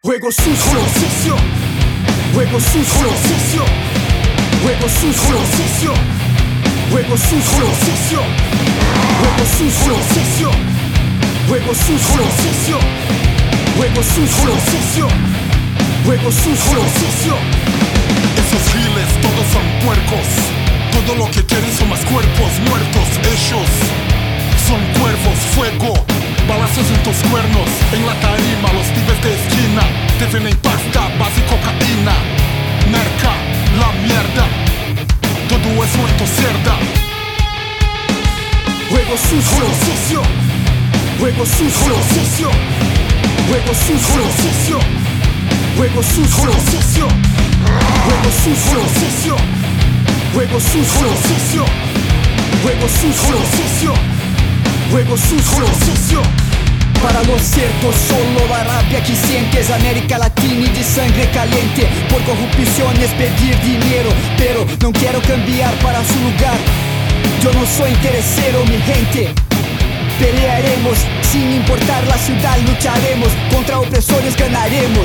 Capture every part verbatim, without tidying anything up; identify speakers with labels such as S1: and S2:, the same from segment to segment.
S1: Juego sucio, juego sucio, juego sucio, juego sucio, juego sucio, juego sucio, juego sucio, juego sucio.
S2: Esos giles todos son puercos, todo lo que quieren son más cuerpos muertos. Ellos son cuervos, fuego, balazos en tus cuernos. En la tarima los pibes de esquina te venden pasta, base y cocaína. Merca, la mierda, todo eso en tu cerda.
S1: Juego sucio, juego sucio, juego sucio, juego sucio, juego sucio, juego sucio, juego sucio, juego sucio.
S3: Para los ciertos solo la rabia que sientes. América Latina y de sangre caliente. Por corrupción es pedir dinero, pero no quiero cambiar para su lugar. Yo no soy interesero, mi gente. Pelearemos sin importar la ciudad, lucharemos contra opresores, ganaremos.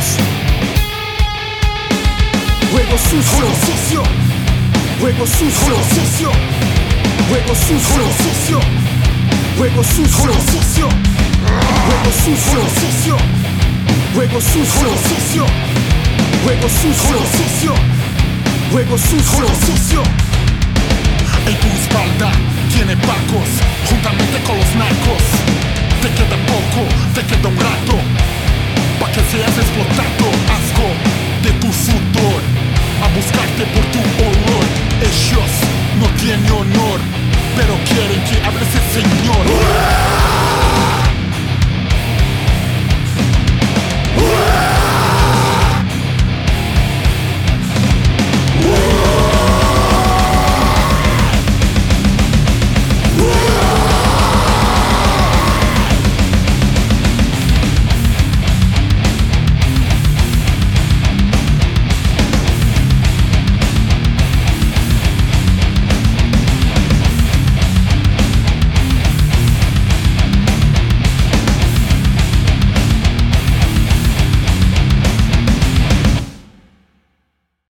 S1: Juego sucio, juego sucio, juego sucio, juego sucio, juego sucio, juego sucio, juego sucio, juego sucio.
S2: En tu espalda tiene pacos, juntamente con los narcos. Te queda poco, te queda un rato, pa' que seas explotado. Asco de tu sudor, a buscarte por tu olor. Ellos no tienen honor, pero quieren que hables el Señor.